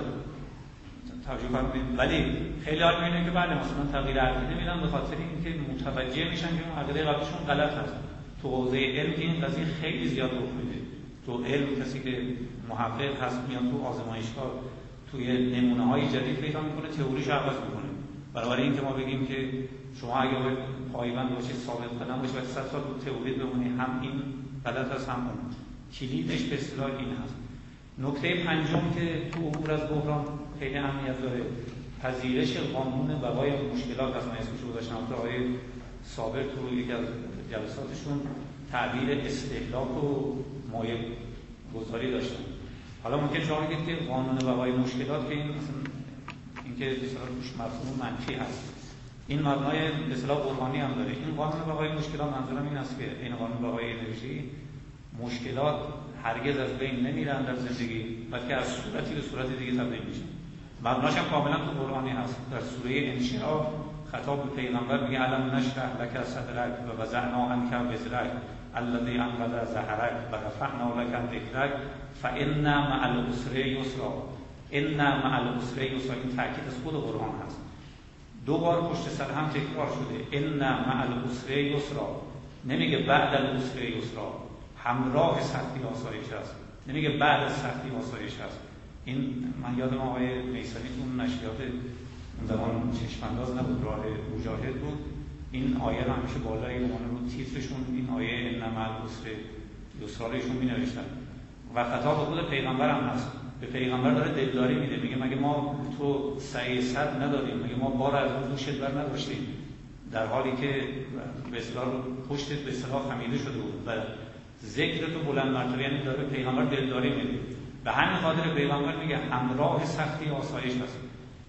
توجه کنید. ولی خیلی ها میگن که بله مثلا تغییر عقیده میدن به خاطر اینکه متوجه میشن که اون عقیده قبلیشون غلط هست. تو حوزه علم این قضیه خیلی زیاد رخ میده. تو علم کسی که محقق هست میاد تو آزمایشگاه توی نمونه‌های جدید پیدا میکنه، تئوریش عوض میکنه. برای اینکه ما بگیم که شما اگه پایبند باشید، ثابت قدم باشید و 100 سال تو تئوری بمونید، هم این غلط است هم اون. کلیدش به اصطلاح این هست. نکته پنجم که تو عبور از بحران خیلی اهمیت داره، پذیرش قانون بقای مشکلات است. من اسمش رو گذاشتم که آقای صابر تو یکی از جلساتشون تعبیر استهلاک و مایه گذاری داشتن. حالا ممکن شما بگید که قانون بقای مشکلات که این مثلا اینکه به اصطلاح روش مفهوم منفی هست، این مبنای به اصطلاح برهانی هم داره. این قانون بقای مشکلات منظورم این است که این قانون بقای انرژی، مشکلات هرگز از بین نمیرن در زندگی، بلکه از صورتی به صورت دیگه تبدیل میشن. مبناش هم کاملا تو قرآنی هست. در سوره انشراح خطاب به پیغمبر میگه علم نشرح لک صدرک و وضعنا عنک وزرک الذی انقض ظهرک و رفعنا لک ذکرک فان مع العسر یسرا. ان مع العسر یسرا، این تاکید از خود قرآن هست. 2 بار پشت سر هم تکرار شده. ان مع العسر یسرا، نمیگه بعد العسر یسرا، همراه سختی آسایش هست، نمیگه بعد از سختی آسایش هست. این من یادم آقای میثمی تو نشریات اون زمان چشم‌انداز نبود، راه مجاهد بود، این آیه رو همیشه بالای عنوان رو تیترشون این آیه ان مع العسر یسرا رو می‌نوشتن و خطاب به خود پیغمبر هم هست. به پیغمبر داره دلداری میده، میگه مگه ما تو سعی صد ندادیم؟ مگه ما بار از دوشت بر نداشتیم؟ در حالی که به اصطلاح پشتت به اصطلاح خمیده شده بود و ذکر تو بلند مرتبه، یعنی داره پیغمبر دلداری میده. به همین خاطر پیغمبر میگه همراه سختی آسایش هست.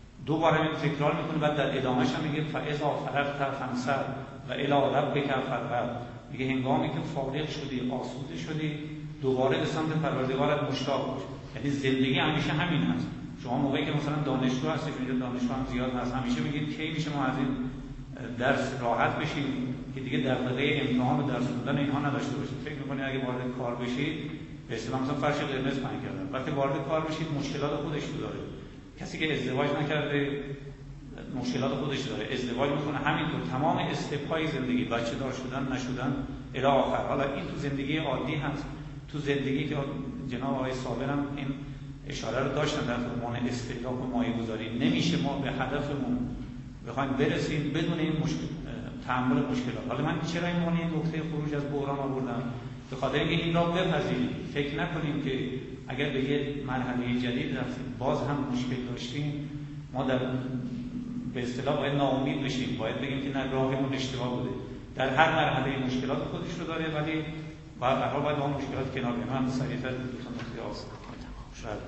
2 بار این تکرار میکنه، بعد در ادامهش هم میگه فاذا فرغت فانصب و الی ربک فارغب. میگه هنگامی که فارغ شدی، آسوده شدی، دوباره به سمت پروردگارت مشتاق باش. یعنی زندگی همیشه همین هست. شما موقعی که مثلا دانشجو هستید، اینجا دانشجو هم زیاد هست، همیشه میگید کی میشه ما از این درس راحت بشیم که دیگه دغدغه امتحان و درس خوندن اینها نداشته باشید. فکر می‌کنید اگه وارد کار بشید، به اصطلاح مثلا فرش قرمز پهن کردن، وقتی وارد کار بشید مشکلات خودش رو داره. کسی که ازدواج نکرده مشکلات خودش داره، ازدواج میکنه، همینطور تمام استپ‌های زندگی، بچه دار شدن نشدن الی آخر. حالا این تو زندگی عادی هست، تو زندگی که جناب آقای صابر هم این اشاره رو داشتن در فرمان استهلاک و مایه‌گذاری، نمیشه ما به هدفمون بخوایم برسیم بدون این تحمل مشکلات. حالا من چرا این نکته خروج از بحران آوردم؟ به خاطر اینکه این را بپذیریم، فکر نکنیم که اگر به یه مرحله جدید رفتیم باز هم مشکل داشتیم ما به اصطلاح باید ناامید بشیم، باید بگیم که نه راهمون اشتباه بوده. در هر مرحله مشکلات خودش رو داره، ولی باید با اون مشکلات کنار بیایم. من سریعتر دو تا نکته شاید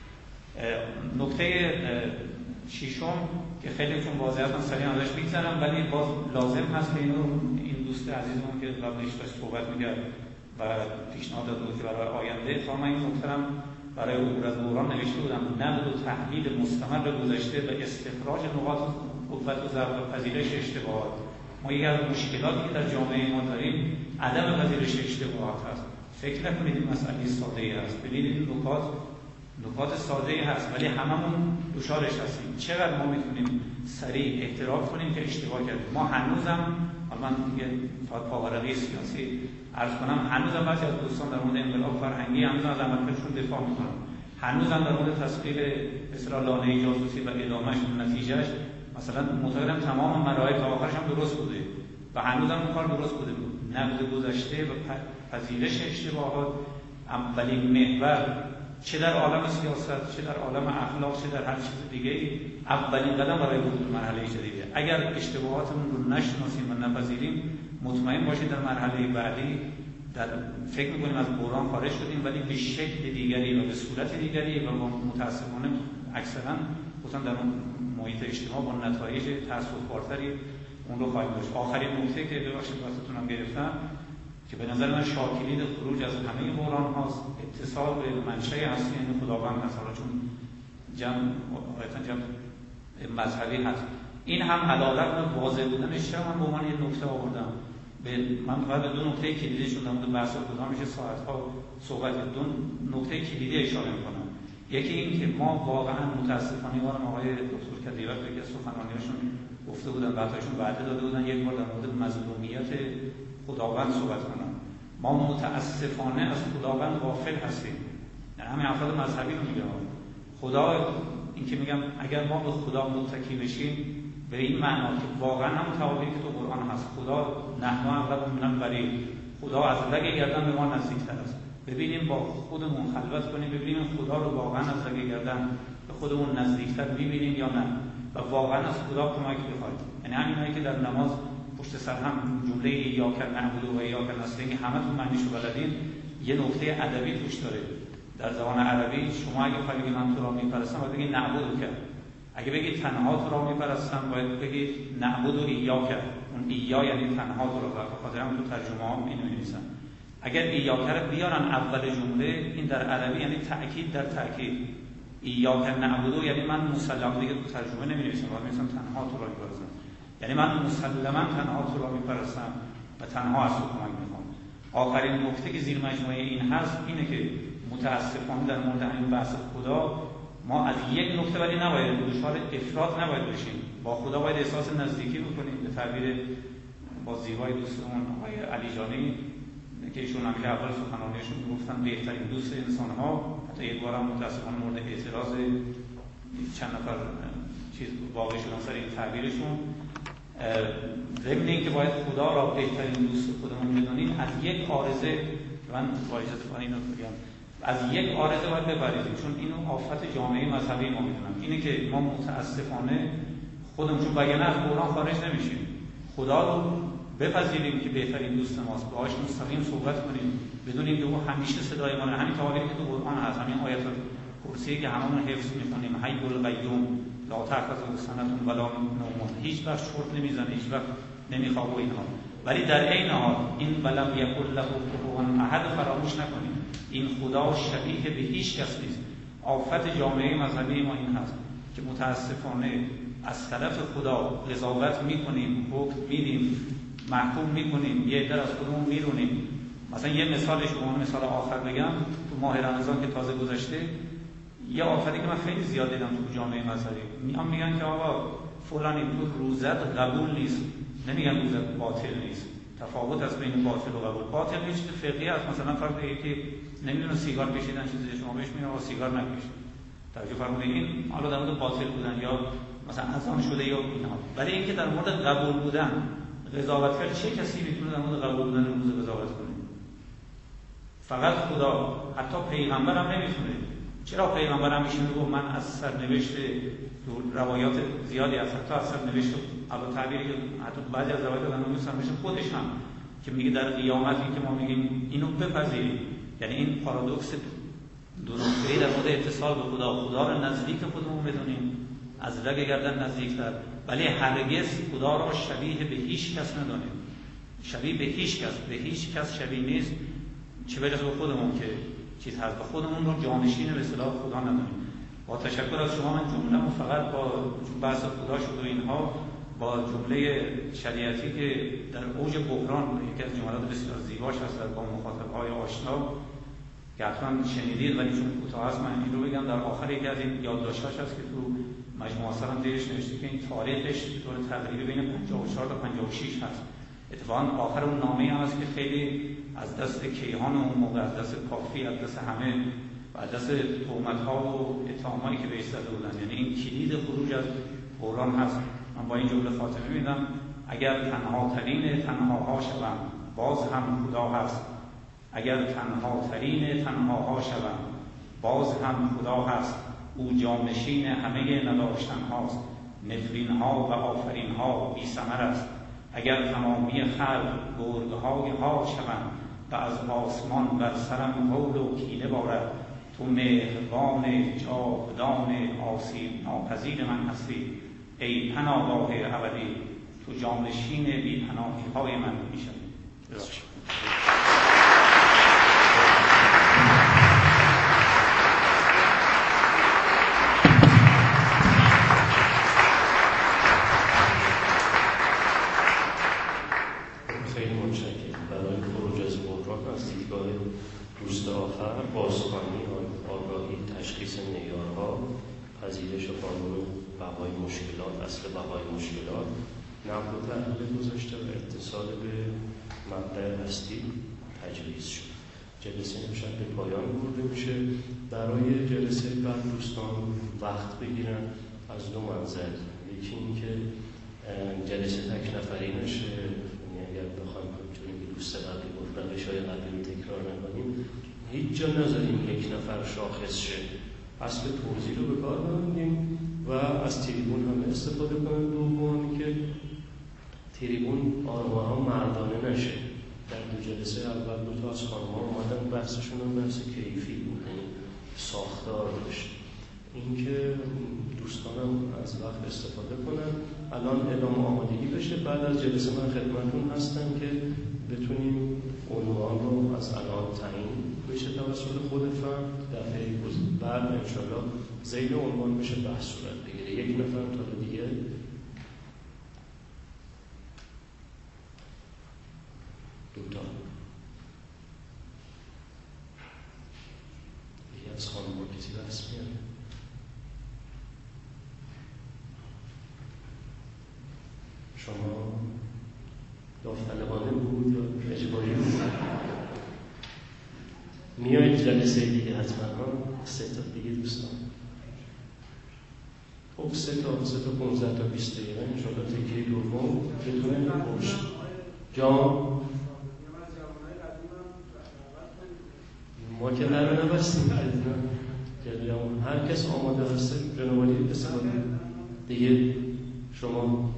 نکته ششم که خیلی چون واضحاً سریع ازش میگذرم، ولی باز لازم هست که این دوست عزیزمون که قبلش داشت صحبت می‌کرد و پیشنهاد داد که برای آینده تا من این نکته برای عبور از بحران نوشته بودم، نقد و تحلیل مستمر گذشته و استخراج نقاط قوت و ضعف و پذیرش اشتباهات. ما یکی از مشکلاتی که در جامعه ما داریم عدم پذیرش اشتباهات هست. فکر نکنید این مسئله ساده‌ای هست، ببینید نکات ساده‌ای هست ولی هممون دچارش هستیم. چقدر ما میتونیم سریع اعتراف کنیم که اشتباه کردیم. ما هنوزم، من یه پاورقی سیاسی عرض کنم، هنوزم بعضی از دوستان در مورد انقلاب فرهنگی هنوزم از عملکردشون دفاع میکنن، هنوزم در مورد تصویب اصرار لانه جاسوسی و ادامهش و نتیجهش مثلا معتقدم تمام مراحل تا آخرش هم درست بوده و هنوزم اون کار درست بوده. نقد گذشته و پذیرش اشتباهات اولین محور، چه در عالم سیاست، چه در عالم اخلاق، چه در هر چیز دیگه‌ای، اولین قدم برای ورود به مرحله جدیده. اگر اشتباهاتمون رو نشناسیم و نپذیریم، مطمئن باشید در مرحله بعدی فکر می‌کنیم از بحران خارج شدیم، ولی به شکل دیگری و به صورت دیگری و متأسفانه اکثرا خصوصا در محیط اجتماع با نتایج تأسف‌بارتری اون رو خواهیم داشت. آخرین نکته که ببخشید وقتتونم گرفتم که به نظر من شاکلید خروج از همه بحران هاست، اتصال به منشأ اصلی این خداوند هست. حالا چون جمع مذهبی هست، این هم علیرغم واضح بودنش چرا من به عنوان یک نکته آوردم. من فقط به دو نکته کلیدی شدم، در بحث خدا میشه ساعت‌ها صحبت، دو نکته کلیدی اشاره می‌کنم. یکی این که ما واقعا متاسفانه آقای دکتر کدیور که سخنرانیاشون گفته بودن، بعضیشون وعده داده بودن یک بار در مورد مظلومیت خداوند صحبت کنم. ما متاسفانه از خداوند غافل هستیم. یعنی همین افراد مذهبی رو میگم، خدا این که میگم اگر ما به خدا متکی بشیم به این معنا که واقعا هم تعابیری که تو قرآن هست، خدا نحن اقرب من الورید، خدا از رگ گردن به ما نزدیکتر است. ببینیم با خودمون خلوت کنیم، ببینیم خدا رو واقعا از رگ گردن به خودمون نزدیکتر میبینیم یا نه و واقعا از خدا کمک بخوایم. یعنی همینایی که در نماز پشت سر هم جمله ایاک نعبد و ایاک نستعین که همتون معنیشو بلدین، یه نکته ادبی توش داره. در زبان عربی شما اگه بخواید بگید من تو را میپرستم باید بگید نعبد کرد. اگه بگید تنها تو را میپرستم باید بگید نعبد و ایاک. اون ایا یعنی تنها تو را، به خاطر هم تو ترجمه ها اینو می‌نویسن. اگر ایاک رو بیارن اول جمله، این در عربی یعنی تأکید در تأکید. ایاک نعبد یعنی من مسلما دیگه تو ترجمه نمی‌نویسم، باید می‌نویسم تنها تو را میپرستم. یعنی من مسلما تنها تو را میپرستم و تنها از تو کمک میخوام. آخرین نکته که زیر مجموعه این هست اینه که متاسفانه در مورد همین بحث خدا ما از یک نکته ولی نباید دچار افراط نباید بشیم. با خدا باید احساس نزدیکی بکنیم. به تعبیر با زیبای دوستمون آقای علی جانی که ایشون هم که اول سخنرانیشون گفتن بهترین دوست انسان‌ها، حتی یک بارم متاسفانه مورد اعتراض چند نفر چیز واقع شدن سر این تعبیرشون. ضمن اینکه باید خدا را بهترین دوست خودمون بدونیم، از یک عارضه، من با اجازه اینو بگم، از یک عارضه باید بپرهیزیم، چون اینو آفت جامعه مذهبی ما میدونم، اینه که ما متاسفانه خودمون چون وگرنه از قرآن خارج نمیشیم. خدا رو بپذیریم که بهترین دوست ماست، باهاش مستقیم صحبت کنیم، بدونیم که او همیشه صدای ما، همین تعابیری که تو قرآن هست، همین آیات کرسی که هممون حفظ می‌کنیم، حی القیوم لا تأخذه سنة ولا نوم، هیچ وقت چرت نمیزنه، هیچ وقت نمیخوابه و اینها. ولی در عین حال این ولم یکن له کفوا احد فراموش نکنیم، این خدا شبیه به هیچ کس نیست. آفت جامعه مذهبی ما این هست که متاسفانه از طرف خدا قضاوت میکنیم، حکم میدیم، محکوم میکنیم، یه عده از خودمون میرونیم. مثلا یه مثالش به مثال آخر بگم، تو ماه رمضان که تازه گذشته یه آفتی که من خیلی زیاد دیدم تو جامعه مذهبی، میگن که آقا فلانی تو روزت قبول نیست. نمیگن روزت باطل نیست، تفاوت از بین باطل و قبول. باطل یه چیز فقهی است، مثلا فرض بگید که نمیدونه سیگار کشیدن چیزی، شما بهش میگن آقا سیگار نکش. توجه فرمودید؟ این حالا در مورد باطل بودن یا مثلا اذان شده یا اینها. ولی اینکه در مورد قبول بودن قضاوت کرد، چه کسی میتونه در مورد قبول بودن روز قضاوت کنه؟ فقط خدا. حتی پیغمبر هم نمیتونه. چرا پیغمبر هم میشه میگه من از سرنوشت روایات زیادی از حتی از سرنوشت الان تعبیری که حتی بعضی از روایات دارن اون سرنوشت خودش هم که میگه در قیامت این که ما میگیم اینو بپذیریم، یعنی این پارادوکس درسته در مورد اتصال به خدا رو نزدیک خودمون بدونیم، از رگ گردن نزدیکتر، ولی هرگز خدا را شبیه به هیچ کس ندونیم. شبیه به هیچ کس شبیه نیست، چه برسه به خودمون که چیز هست، به خودمون رو جانشین به اصطلاح خدا ندونیم. با تشکر از شما من جمله‌مو فقط با بحث خدا شد و اینها با جمله شریعتی که در اوج بحران یکی از جملات بسیار زیباش هست با مخاطب‌های آشنا که حتما شنیدید، ولی چون کوتاه هست من این رو بگم. در آخر یکی از این یادداشت‌هاش هست که تو مجموعه سرم دیش نوشته که این تاریخش به طور تقریبی بین 54 تا 56 هست. اتفاقا آخر اون نامه هم هست که خیلی از دست کیهان اون موقع، از دست کافی، از دست همه و از دست تهمت‌ها و اتهامایی که بهش زده بودن، یعنی این کلید خروج از بحران هست. من با این جمله خاتمه میدم: اگر تنهاترین تنهاها شوم باز هم خدا هست. اگر تنهاترین تنهاها شوم باز هم خدا هست. او جانشین همه نداشتن هاست. نفرین ها و آفرین ها بی ثمر است. اگر تمامی خلق گرگ‌های ها شوند و از آسمان بر سرم هول و کینه بارد، تو مهربان جاودان آسیب ناپذیر من هستی. ای پناهگاه ابدی، تو جانشین بی پناهی های من میشوی. خیلی متشکرم. برای خروج از بحران از دیدگاه دوست آخر، بازخوانی آگاهی، تشخیص معیارها، پذیرش قانون بقای مشکلات، اصل بقای مشکلات، نقد و تحلیل گذاشته و اتصال به مبدأ هستی تجویز شد. جلسه امشب به پایان برده میشه. برای جلسه بعد دوستان وقت بگیرن از دو منظر. یکی این که جلسه تک نفری نشه، یعنی اگر بخوایم همچون که دوست قبلی گفت روش‌های قبلی رو تکرار نکنیم، هیچ جا نذاریم یک نفر شاخص شه، اصل توضیح رو به کار ببریم و از تریبون هم استفاده کنیم. دوم که تریبون آرمان‌ها مردانه نشه. در دو جلسه اول دو تا از خانم‌ها اومدن، بحثشون هم بحث کیفی بود، ساختار داشت. اینکه دوستانم از وقت استفاده کنن. الان اعلام آمادگی بشه، بعد از جلسه من خدمتتون هستم که بتونیم عنوان رو از الان تعیین بشه توسط خود فرد. دفعه بعد انشالله ذیل عنوان بشه بحث صورت بگیره. یک نفر تا دیگه دوتا یکی از خانم با کسی بحث میاره. شما داوطلبانه بود یا اجباری بود؟ میایید جلسه دیگه حتما. سه تا دیگه دوستان. خب سه تا 15 تا 20 دقیقه انشاءالله تکیه دوم بتونه پشت جام ما که در نبستیم جلویمون. هر کس آماده هسته جنوالی استفاده دیگه. شما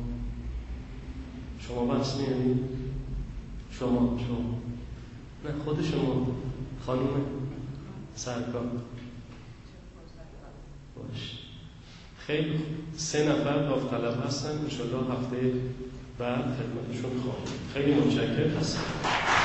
بحث میارید؟ شما نه خود شما خانم سرکار باش. خیلی 3 نفر داوطلب هستن، انشالله هفته بعد خدمتشون خواهیم. خیلی متشکرم هستم.